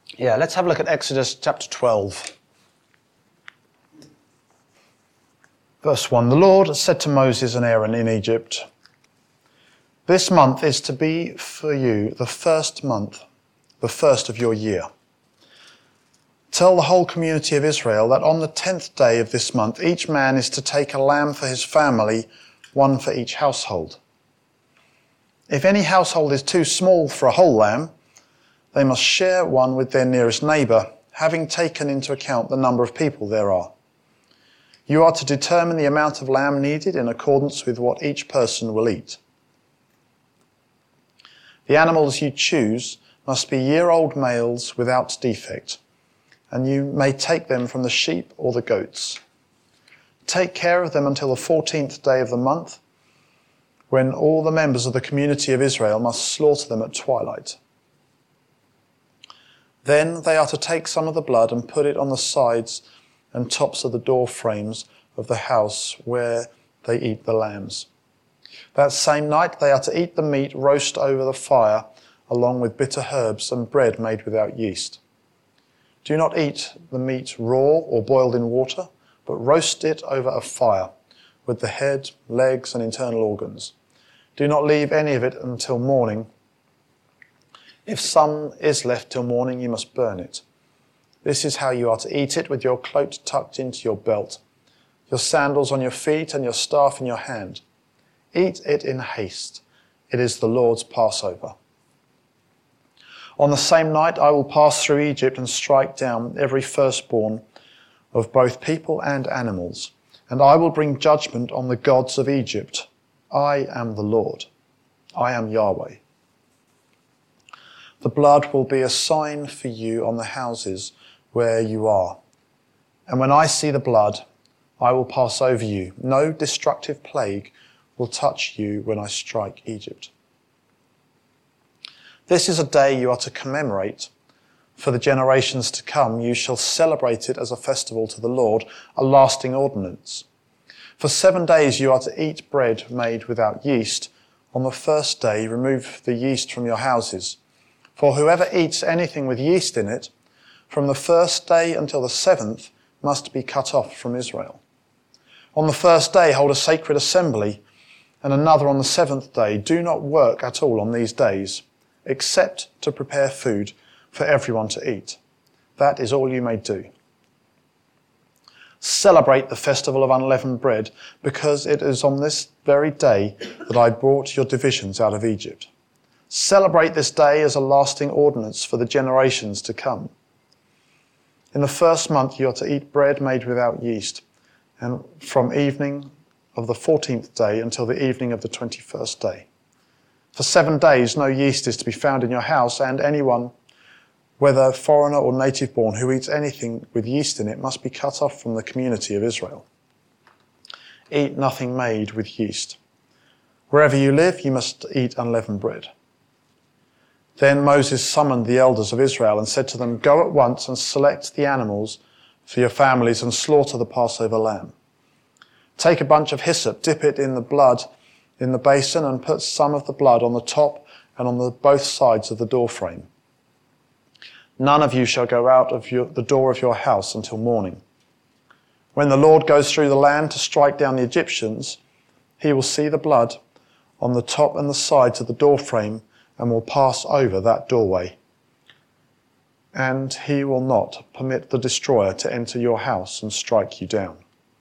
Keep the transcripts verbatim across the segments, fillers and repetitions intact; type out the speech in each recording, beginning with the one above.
Yeah, let's have a look at Exodus chapter twelve. Verse one, the Lord said to Moses and Aaron in Egypt, "This month is to be for you the first month, the first of your year. Tell the whole community of Israel that on the tenth day of this month, each man is to take a lamb for his family, one for each household. If any household is too small for a whole lamb, they must share one with their nearest neighbour, having taken into account the number of people there are. You are to determine the amount of lamb needed in accordance with what each person will eat. The animals you choose must be year-old males without defect, and you may take them from the sheep or the goats. Take care of them until the fourteenth day of the month, when all the members of the community of Israel must slaughter them at twilight. Then they are to take some of the blood and put it on the sides and tops of the door frames of the house where they eat the lambs. That same night they are to eat the meat roast over the fire, along with bitter herbs and bread made without yeast. Do not eat the meat raw or boiled in water, but roast it over a fire, with the head, legs, and internal organs. Do not leave any of it until morning. If some is left till morning, you must burn it. This is how you are to eat it, with your cloak tucked into your belt, your sandals on your feet, and your staff in your hand. Eat it in haste. It is the Lord's Passover. On the same night I will pass through Egypt and strike down every firstborn of both people and animals, and I will bring judgment on the gods of Egypt. I am the Lord. I am Yahweh. The blood will be a sign for you on the houses where you are. And when I see the blood, I will pass over you. No destructive plague will touch you when I strike Egypt. This is a day you are to commemorate. For the generations to come, you shall celebrate it as a festival to the Lord, a lasting ordinance. For seven days you are to eat bread made without yeast. On the first day, remove the yeast from your houses. For whoever eats anything with yeast in it, from the first day until the seventh, must be cut off from Israel. On the first day, hold a sacred assembly, and another on the seventh day. Do not work at all on these days, except to prepare food for everyone to eat. That is all you may do. Celebrate the festival of unleavened bread, because it is on this very day that I brought your divisions out of Egypt. Celebrate this day as a lasting ordinance for the generations to come. In the first month you are to eat bread made without yeast, and from evening of the fourteenth day until the evening of the twenty-first day. For seven days no yeast is to be found in your house, and anyone, whether foreigner or native born, who eats anything with yeast in it must be cut off from the community of Israel. Eat nothing made with yeast. Wherever you live, you must eat unleavened bread. Then Moses summoned the elders of Israel and said to them, "Go at once and select the animals for your families and slaughter the Passover lamb. Take a bunch of hyssop, dip it in the blood in the basin, and put some of the blood on the top and on the both sides of the doorframe. None of you shall go out of your, the door of your house until morning. When the Lord goes through the land to strike down the Egyptians, he will see the blood on the top and the sides of the doorframe and will pass over that doorway. And he will not permit the destroyer to enter your house and strike you down.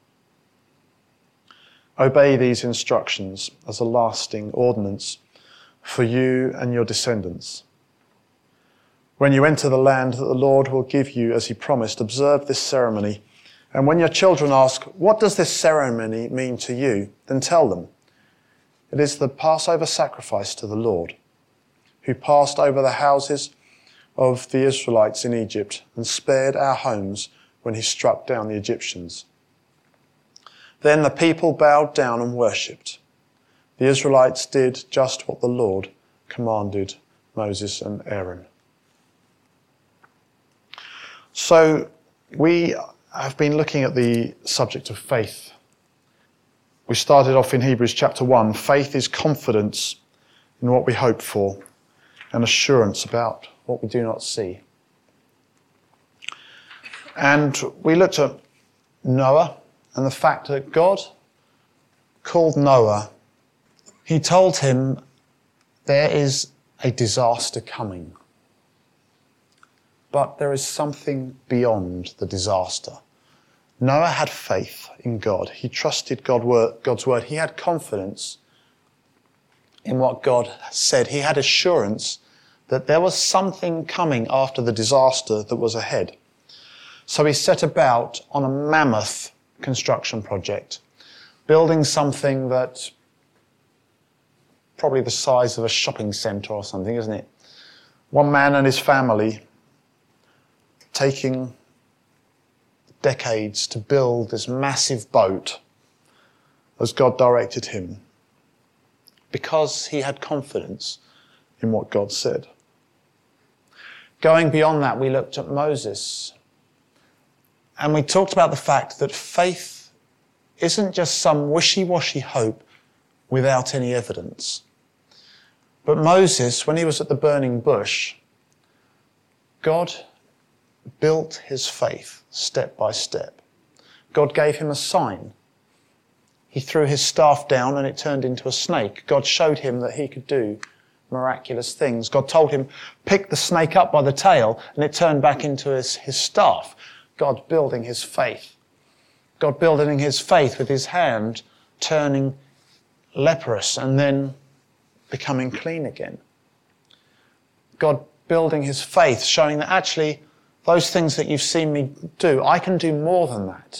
Obey these instructions as a lasting ordinance for you and your descendants. When you enter the land that the Lord will give you as he promised, observe this ceremony. And when your children ask, 'What does this ceremony mean to you?' then tell them, 'It is the Passover sacrifice to the Lord, who passed over the houses of the Israelites in Egypt and spared our homes when he struck down the Egyptians.' Then the people bowed down and worshipped. The Israelites did just what the Lord commanded Moses and Aaron." So we have been looking at the subject of faith. We started off in Hebrews chapter one. Faith is confidence in what we hope for and assurance about what we do not see. And we looked at Noah and the fact that God called Noah. He told him there is a disaster coming. But there is something beyond the disaster. Noah had faith in God. He trusted God's word. He had confidence in what God said. He had assurance that there was something coming after the disaster that was ahead. So he set about on a mammoth construction project, building something that probably the size of a shopping centre or something, isn't it? One man and his family taking decades to build this massive boat as God directed him, because he had confidence in what God said. Going beyond that, we looked at Moses, and we talked about the fact that faith isn't just some wishy-washy hope without any evidence. But Moses, when he was at the burning bush, God built his faith step by step. God gave him a sign. He threw his staff down and it turned into a snake. God showed him that he could do miraculous things. God told him, pick the snake up by the tail, and it turned back into his, his staff. God building his faith. God building his faith with his hand turning leprous and then becoming clean again. God building his faith, showing that actually those things that you've seen me do, I can do more than that.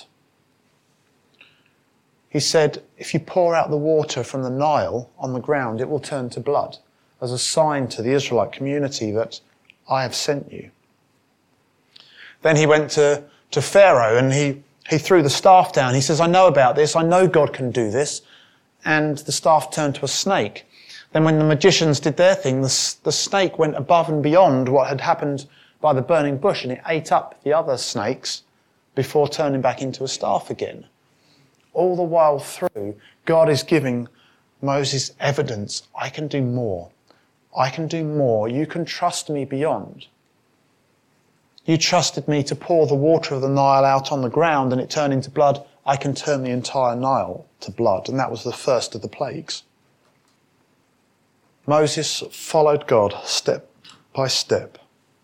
He said, if you pour out the water from the Nile on the ground, it will turn to blood, as a sign to the Israelite community that I have sent you. Then he went to, to Pharaoh and he, he threw the staff down. He says, I know about this. I know God can do this. And the staff turned to a snake. Then when the magicians did their thing, the, the snake went above and beyond what had happened by the burning bush, and it ate up the other snakes before turning back into a staff again. All the while through, God is giving Moses evidence. I can do more. I can do more. You can trust me beyond. You trusted me to pour the water of the Nile out on the ground and it turned into blood. I can turn the entire Nile to blood. And that was the first of the plagues. Moses followed God step by step.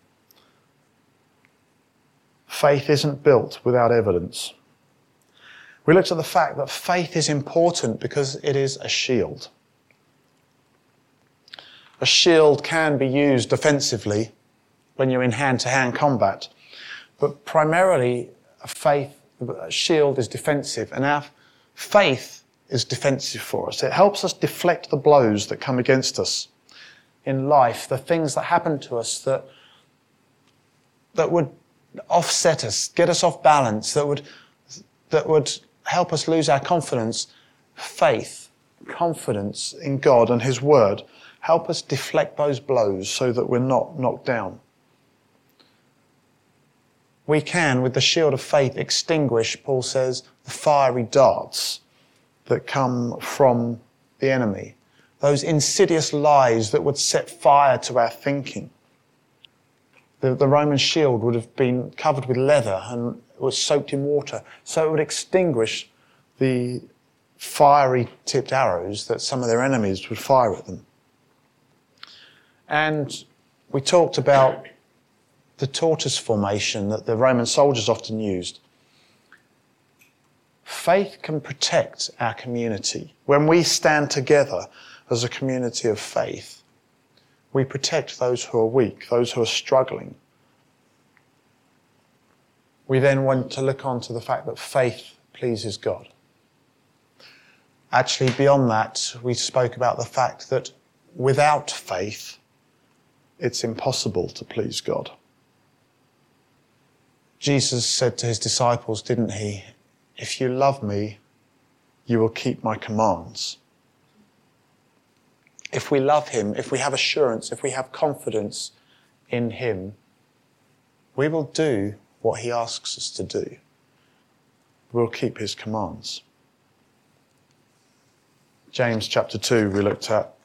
Faith isn't built without evidence. We looked at the fact that faith is important because it is a shield. A shield can be used defensively when you're in hand-to-hand combat, but primarily a faith a shield is defensive, and our faith is defensive for us. It helps us deflect the blows that come against us in life, the things that happen to us that that would offset us, get us off balance, that would that would help us lose our confidence. Faith, confidence in God and his word help us deflect those blows so that we're not knocked down. We can, with the shield of faith, extinguish, Paul says, the fiery darts that come from the enemy, those insidious lies that would set fire to our thinking. The, the Roman shield would have been covered with leather and was soaked in water, so it would extinguish the fiery tipped arrows that some of their enemies would fire at them. And we talked about the tortoise formation that the Roman soldiers often used. Faith can protect our community. When we stand together as a community of faith, we protect those who are weak, those who are struggling. We then want to look on to the fact that faith pleases God. Actually, beyond that, we spoke about the fact that without faith, it's impossible to please God. Jesus said to his disciples, didn't he, if you love me, you will keep my commands. If we love him, if we have assurance, if we have confidence in him, we will do what he asks us to do. We'll keep his commands. James chapter two we looked at.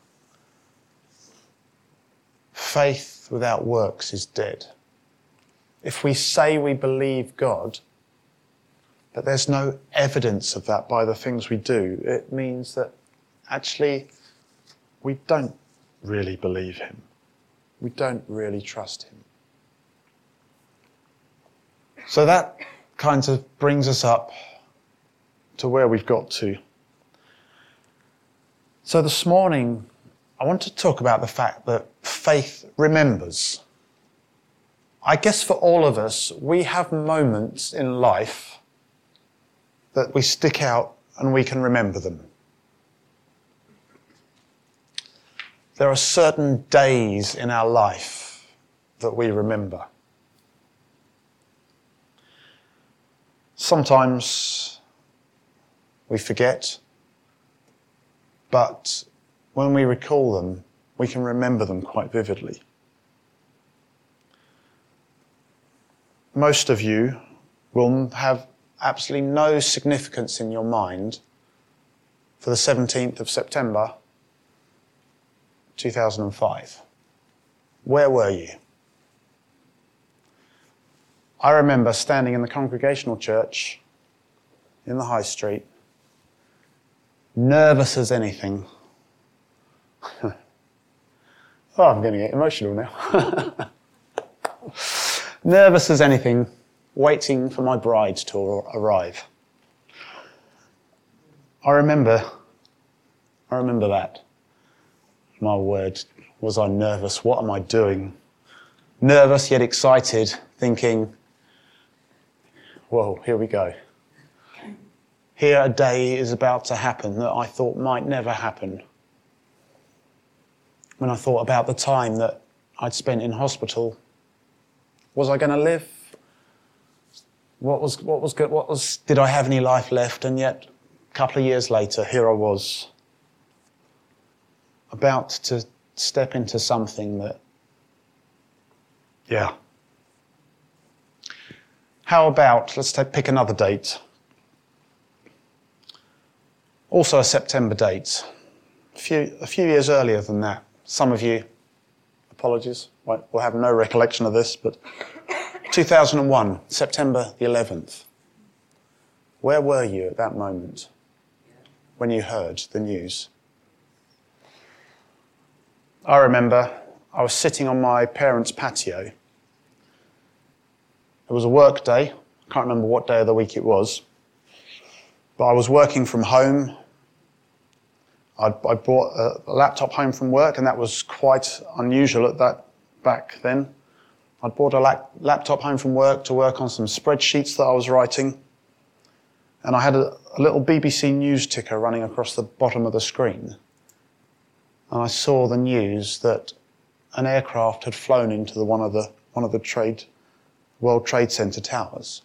Faith without works is dead. if we say we believe God, but there's no evidence of that by the things we do, it means that actually we don't really believe him. We don't really trust him. So that kind of brings us up to where we've got to. So this morning, I want to talk about the fact that faith remembers. I guess for all of us, we have moments in life that we stick out and we can remember them. There are certain days in our life that we remember. Sometimes we forget, but when we recall them, we can remember them quite vividly. Most of you will have absolutely no significance in your mind for the seventeenth of September two thousand five. Where were you? I remember standing in the Congregational Church in the High Street, nervous as anything. Oh, I'm going to get emotional now. Nervous as anything, waiting for my bride to arrive. I remember, I remember that. My word, was I nervous? What am I doing? Nervous yet excited, thinking, whoa, here we go. Here a day is about to happen that I thought might never happen. When I thought about the time that I'd spent in hospital, was I going to live? What was, what was good? What was, did I have any life left? And yet, a couple of years later, here I was, about to step into something that, yeah. How about, let's take, pick another date. Also a September date. A few, a few years earlier than that. Some of you, apologies, will have no recollection of this, but two thousand one, September the eleventh. Where were you at that moment when you heard the news? I remember I was sitting on my parents' patio. It was a work day. I can't remember what day of the week it was. But I was working from home. I'd, I brought a, a laptop home from work, and that was quite unusual at that back then. I'd brought a lap, laptop home from work to work on some spreadsheets that I was writing. And I had a, a little B B C News ticker running across the bottom of the screen. And I saw the news that an aircraft had flown into the, one of the one of the trade, World Trade Center towers.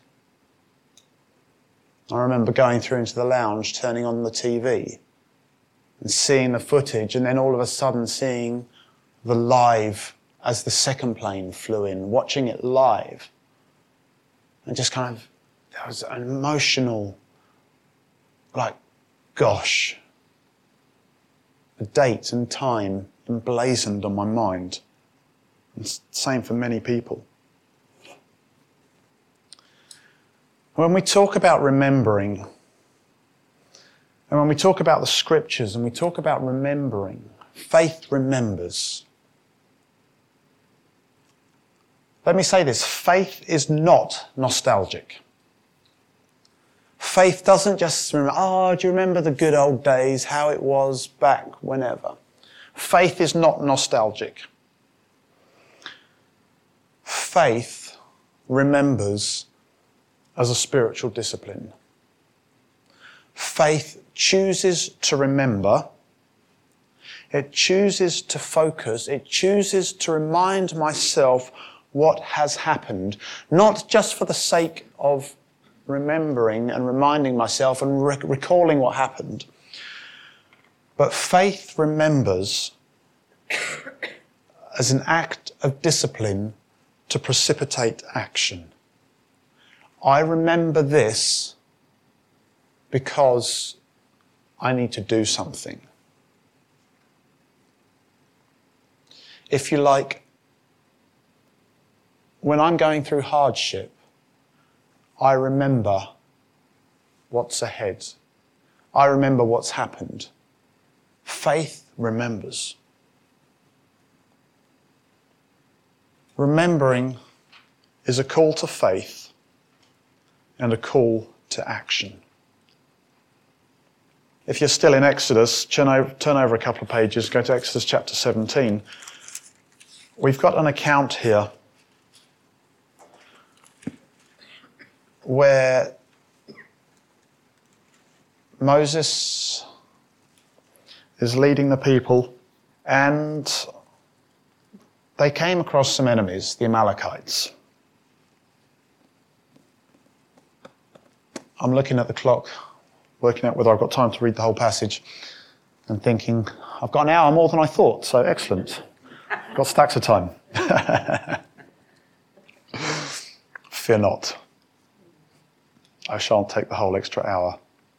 I remember going through into the lounge, turning on the T V, and seeing the footage, and then all of a sudden seeing the live as the second plane flew in, watching it live. And just kind of, there was an emotional, like, gosh. A date and time emblazoned on my mind. It's the same for many people. When we talk about remembering, and when we talk about the scriptures and we talk about remembering, faith remembers. Let me say this, faith is not nostalgic. Faith doesn't just remember, oh, do you remember the good old days, how it was back whenever? Faith is not nostalgic. Faith remembers as a spiritual discipline. Faith chooses to remember. It chooses to focus. It chooses to remind myself what has happened, not just for the sake of remembering and reminding myself and rec- recalling what happened. But faith remembers as an act of discipline to precipitate action. I remember this because I need to do something. If you like, when I'm going through hardship, I remember what's ahead. I remember what's happened. Faith remembers. Remembering is a call to faith and a call to action. If you're still in Exodus, turn over, turn over a couple of pages, go to Exodus chapter seventeen. We've got an account here where Moses is leading the people, and they came across some enemies, the Amalekites. I'm looking at the clock, working out whether I've got time to read the whole passage, and thinking, I've got an hour more than I thought, so excellent. Got stacks of time. Fear not. I shan't take the whole extra hour.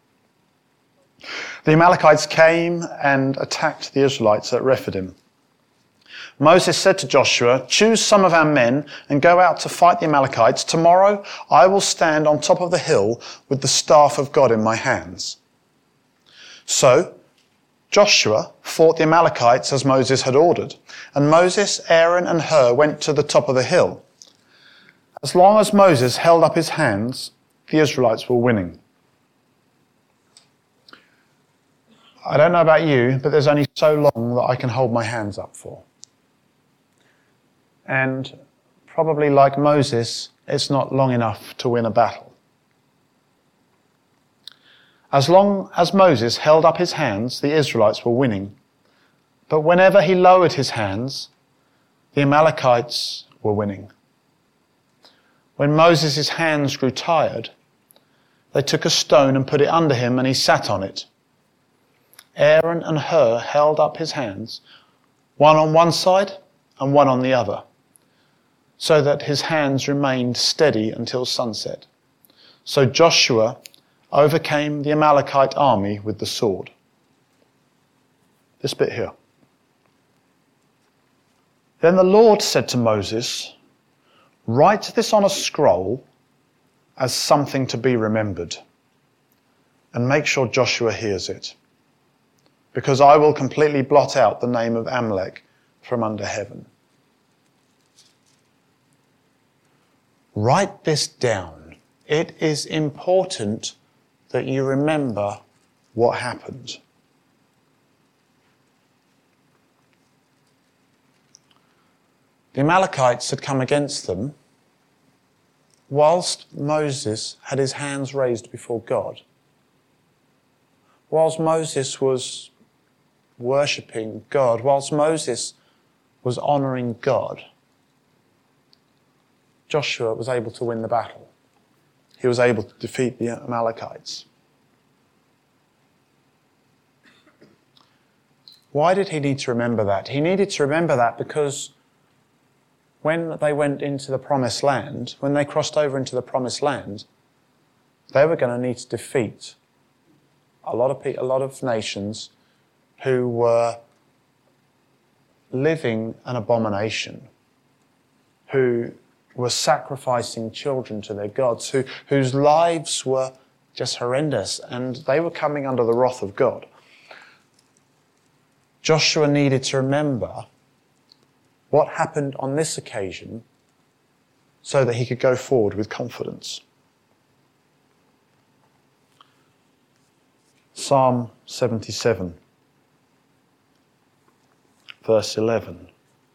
The Amalekites came and attacked the Israelites at Rephidim. Moses said to Joshua, "Choose some of our men and go out to fight the Amalekites. Tomorrow I will stand on top of the hill with the staff of God in my hands." So Joshua fought the Amalekites as Moses had ordered, and Moses, Aaron and Hur went to the top of the hill. As long as Moses held up his hands, the Israelites were winning. I don't know about you, but there's only so long that I can hold my hands up for. And probably like Moses, it's not long enough to win a battle. As long as Moses held up his hands, the Israelites were winning. But whenever he lowered his hands, the Amalekites were winning. When Moses' hands grew tired, they took a stone and put it under him, and he sat on it. Aaron and Hur held up his hands, one on one side and one on the other, so that his hands remained steady until sunset. So Joshua overcame the Amalekite army with the sword. This bit here. Then the Lord said to Moses, "Write this on a scroll as something to be remembered, and make sure Joshua hears it, because I will completely blot out the name of Amalek from under heaven." Write this down. It is important that you remember what happened. The Amalekites had come against them whilst Moses had his hands raised before God. Whilst Moses was worshipping God, whilst Moses was honouring God, Joshua was able to win the battle. He was able to defeat the Amalekites. Why did he need to remember that? He needed to remember that because when they went into the promised land, when they crossed over into the promised land, they were going to need to defeat a lot of people, a lot of nations who were living an abomination, who were sacrificing children to their gods, who, whose lives were just horrendous, and they were coming under the wrath of God. Joshua needed to remember what happened on this occasion so that he could go forward with confidence. Psalm seventy-seven, verse eleven.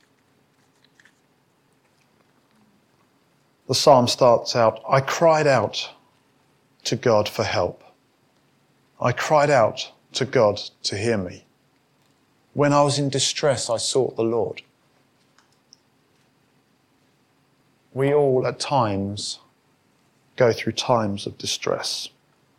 The psalm starts out, "I cried out to God for help. I cried out to God to hear me. When I was in distress, I sought the Lord." We all at times go through times of distress.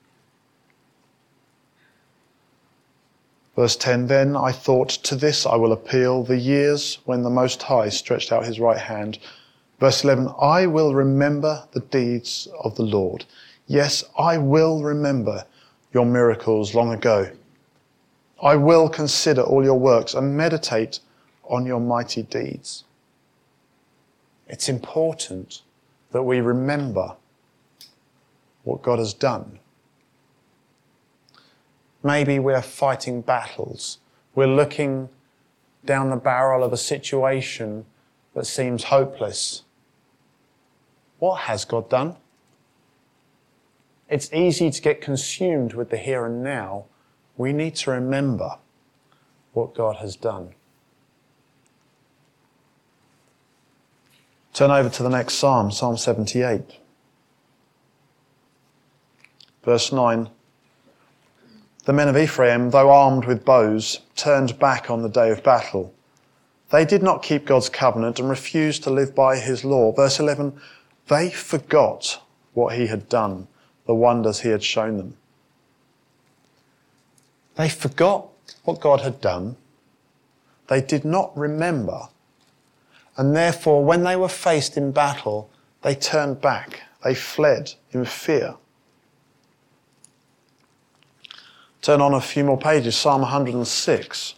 Verse ten, "Then I thought, to this I will appeal, the years when the Most High stretched out his right hand." Verse eleven, "I will remember the deeds of the Lord. Yes, I will remember your miracles long ago. I will consider all your works and meditate on your mighty deeds." It's important that we remember what God has done. Maybe we're fighting battles. We're looking down the barrel of a situation that seems hopeless. What has God done? It's easy to get consumed with the here and now. We need to remember what God has done. Turn over to the next psalm, Psalm seventy-eight. Verse nine. The men of Ephraim, though armed with bows, turned back on the day of battle. They did not keep God's covenant and refused to live by his law. Verse eleven. They forgot what he had done, the wonders he had shown them. They forgot what God had done. They did not remember. And therefore, when they were faced in battle, they turned back. They fled in fear. Turn on a few more pages, Psalm one hundred six.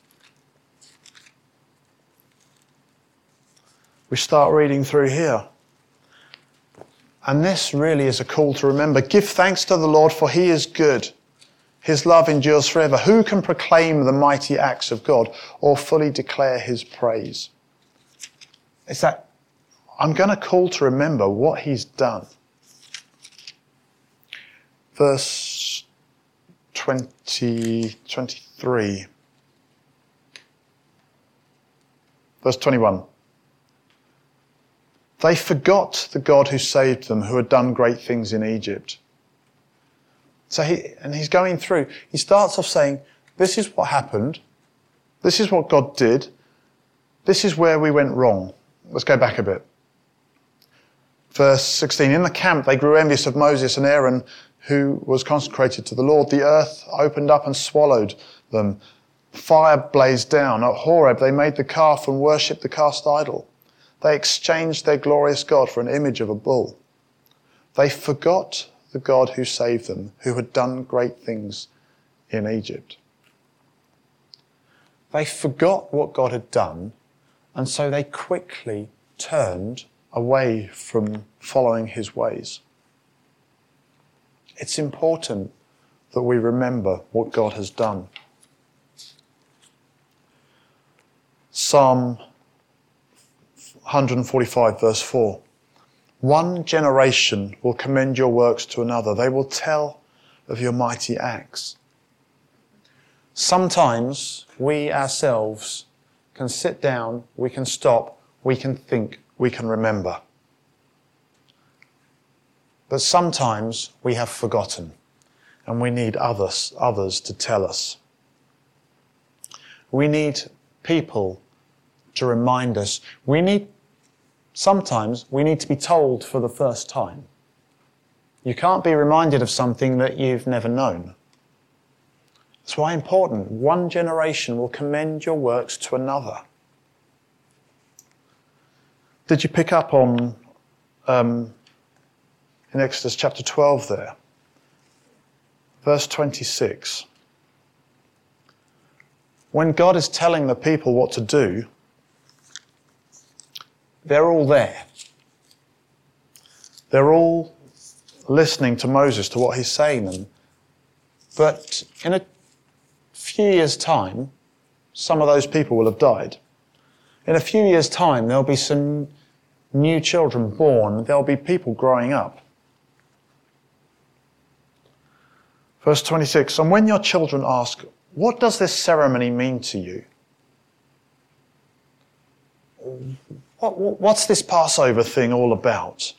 We start reading through here. And this really is a call to remember. Give thanks to the Lord, for he is good. His love endures forever. Who can proclaim the mighty acts of God or fully declare his praise? It's that I'm going to call to remember what he's done. Verse twenty, twenty-three. Verse twenty-one. They forgot the God who saved them, who had done great things in Egypt. So he, and he's going through, he starts off saying, this is what happened. This is what God did. This is where we went wrong. Let's go back a bit. Verse sixteen, in the camp they grew envious of Moses and Aaron, who was consecrated to the Lord. The earth opened up and swallowed them. Fire blazed down. At Horeb they made the calf and worshipped the cast idol. They exchanged their glorious God for an image of a bull. They forgot the God who saved them, who had done great things in Egypt. They forgot what God had done, and so they quickly turned away from following his ways. It's important that we remember what God has done. Psalm one forty-five verse four. One generation will commend your works to another. They will tell of your mighty acts. Sometimes we ourselves can sit down, we can stop, we can think, we can remember. But sometimes we have forgotten and we need others, others to tell us. We need people to remind us. We need, sometimes we need to be told for the first time. You can't be reminded of something that you've never known. That's why important. One generation will commend your works to another. Did you pick up on um, in Exodus chapter twelve there? Verse twenty-six. When God is telling the people what to do, they're all there. They're all listening to Moses, to what he's saying them. But in a few years' time, some of those people will have died. In a few years' time, there'll be some new children born. There'll be people growing up. Verse twenty-six, and when your children ask, what does this ceremony mean to you? What, what, what's this Passover thing all about?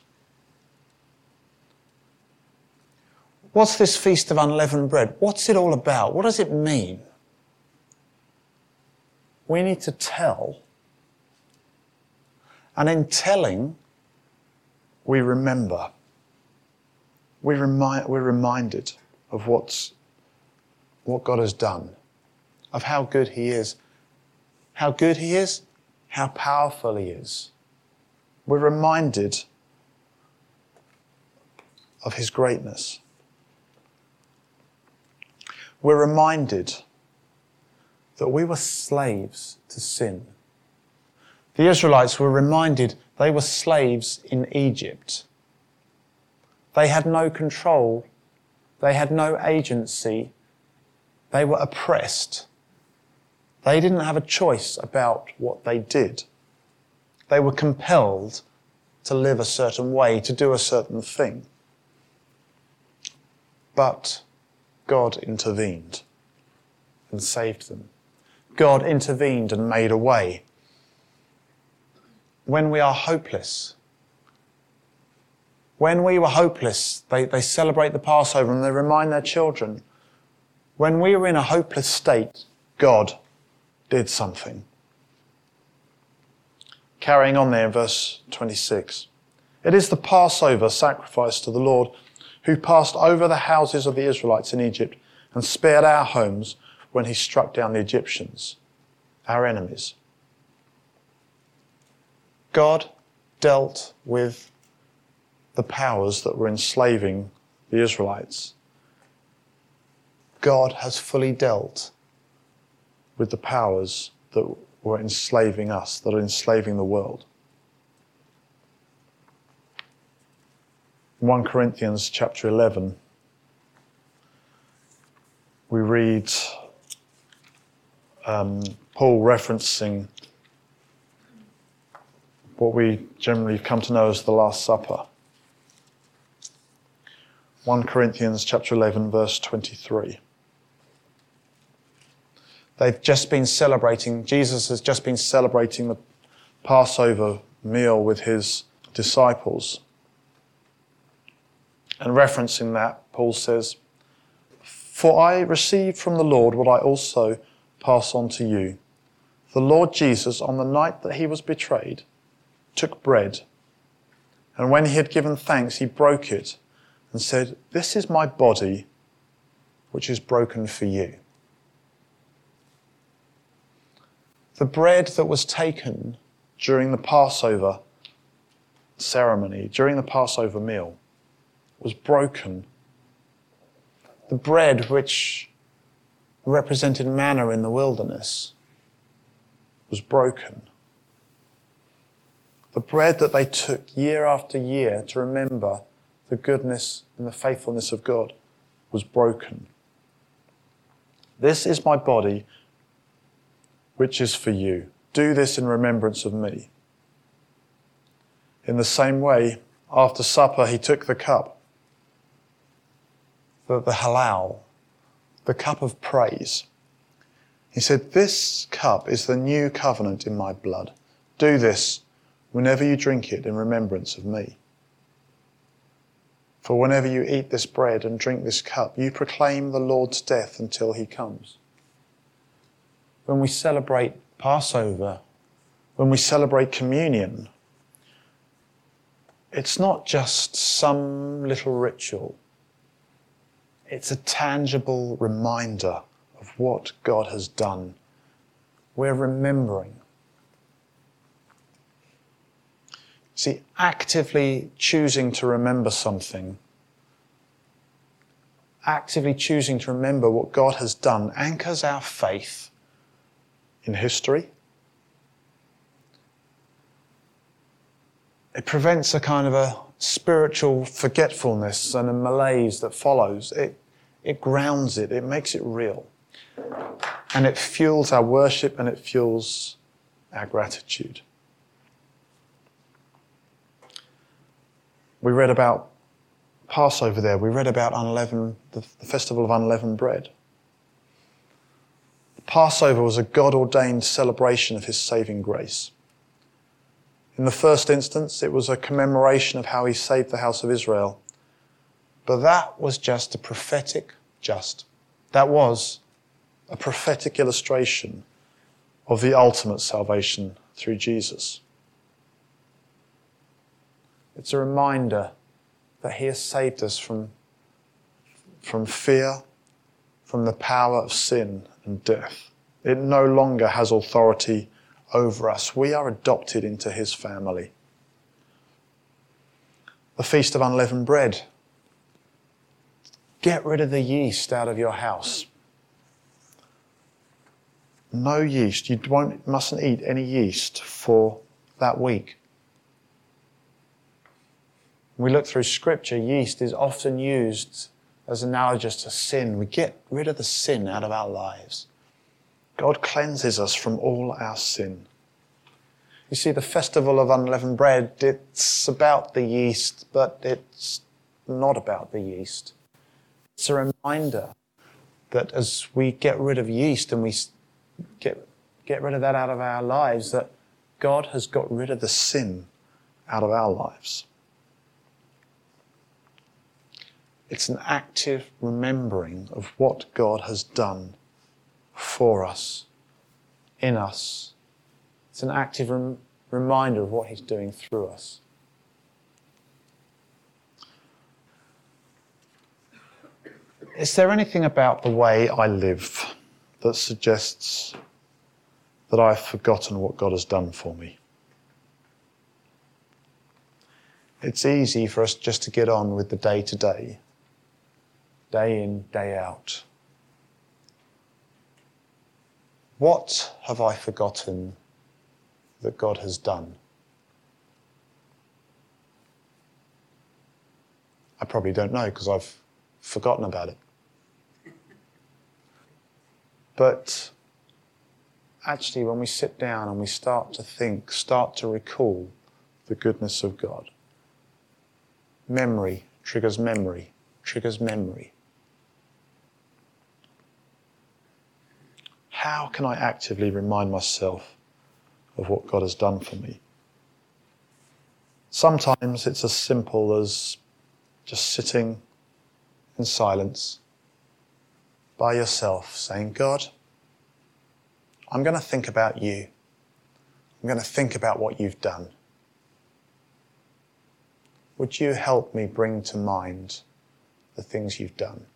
What's this Feast of Unleavened Bread? What's it all about? What does it mean? We need to tell. And in telling, we remember. We remind, we're reminded of what's, what God has done, of how good he is. How good he is, how powerful he is. We're reminded of his greatness. We're reminded that we were slaves to sin. The Israelites were reminded They were slaves in Egypt. They had no control. They had no agency. They were oppressed. They didn't have a choice about what they did. They were compelled to live a certain way, to do a certain thing. But God intervened and saved them. God intervened and made a way. When we are hopeless, when we were hopeless, they, they celebrate the Passover and they remind their children, when we were in a hopeless state, God did something. Carrying on there in verse twenty-six. It is the Passover sacrifice to the Lord who passed over the houses of the Israelites in Egypt and spared our homes when he struck down the Egyptians, our enemies. God dealt with the powers that were enslaving the Israelites. God has fully dealt with the powers that were enslaving us, that are enslaving the world. In First Corinthians chapter eleven, we read um, Paul referencing what we generally come to know as the Last Supper. First Corinthians chapter eleven, verse twenty-three. They've just been celebrating, Jesus has just been celebrating the Passover meal with his disciples. And referencing that, Paul says, "For I received from the Lord what I also pass on to you. The Lord Jesus, on the night that he was betrayed, took bread, and when he had given thanks, he broke it and said, 'This is my body, which is broken for you.'" The bread that was taken during the Passover ceremony, during the Passover meal, was broken. The bread which represented manna in the wilderness was broken. The bread that they took year after year to remember the goodness and the faithfulness of God was broken. "This is my body, which is for you. Do this in remembrance of me." In the same way, after supper, he took the cup, the, the halal, the cup of praise. He said, "This cup is the new covenant in my blood. Do this whenever you drink it in remembrance of me. For whenever you eat this bread and drink this cup, you proclaim the Lord's death until he comes." When we celebrate Passover, when we celebrate communion, it's not just some little ritual. It's a tangible reminder of what God has done. We're remembering. See, actively choosing to remember something, actively choosing to remember what God has done, anchors our faith in history. It prevents a kind of a spiritual forgetfulness and a malaise that follows. It, it grounds it, it makes it real. And it fuels our worship and it fuels our gratitude. We read about Passover there. We read about unleavened, the, the festival of unleavened bread. Passover was a God-ordained celebration of his saving grace. In the first instance, it was a commemoration of how he saved the house of Israel. But that was just a prophetic, just, that was a prophetic illustration of the ultimate salvation through Jesus. It's a reminder that he has saved us from, from fear, from the power of sin and death. It no longer has authority over us. We are adopted into his family. The Feast of Unleavened Bread. Get rid of the yeast out of your house. No yeast. You won't, mustn't eat any yeast for that week. When we look through Scripture, yeast is often used as analogous to sin. We get rid of the sin out of our lives. God cleanses us from all our sin. You see, the festival of unleavened bread, it's about the yeast, but it's not about the yeast. It's a reminder that as we get rid of yeast and we get, get rid of that out of our lives, that God has got rid of the sin out of our lives. It's an active remembering of what God has done for us, in us. It's an active rem- reminder of what he's doing through us. Is there anything about the way I live that suggests that I've forgotten what God has done for me? It's easy for us just to get on with the day-to-day, day in, day out. What have I forgotten that God has done? I probably don't know because I've forgotten about it. But actually, when we sit down and we start to think, start to recall the goodness of God, memory triggers memory, triggers memory. How can I actively remind myself of what God has done for me? Sometimes it's as simple as just sitting in silence by yourself, saying, God, I'm going to think about you. I'm going to think about what you've done. Would you help me bring to mind the things you've done?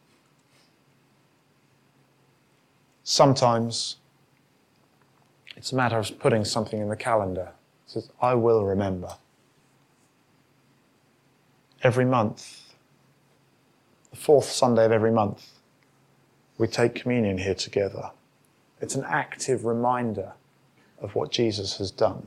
Sometimes it's a matter of putting something in the calendar. It says, I will remember. Every month, the fourth Sunday of every month, we take communion here together. It's an active reminder of what Jesus has done.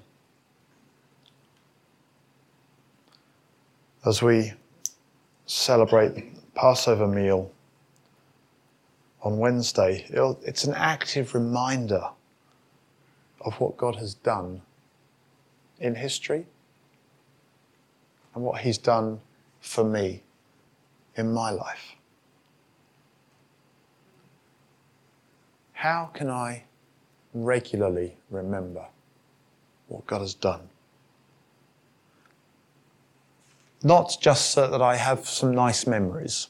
As we celebrate the Passover meal on Wednesday, it'll, it's an active reminder of what God has done in history and what he's done for me in my life. How can I regularly remember what God has done? Not just so that I have some nice memories,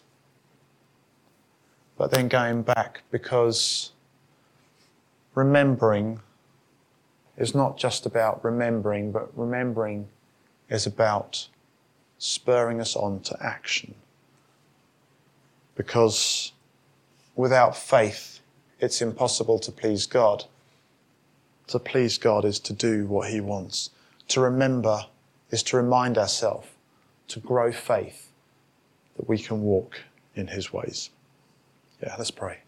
but then going back, because remembering is not just about remembering, but remembering is about spurring us on to action. Because without faith, it's impossible to please God. To please God is to do what he wants. To remember is to remind ourselves, to grow faith, that we can walk in his ways. Yeah, let's pray.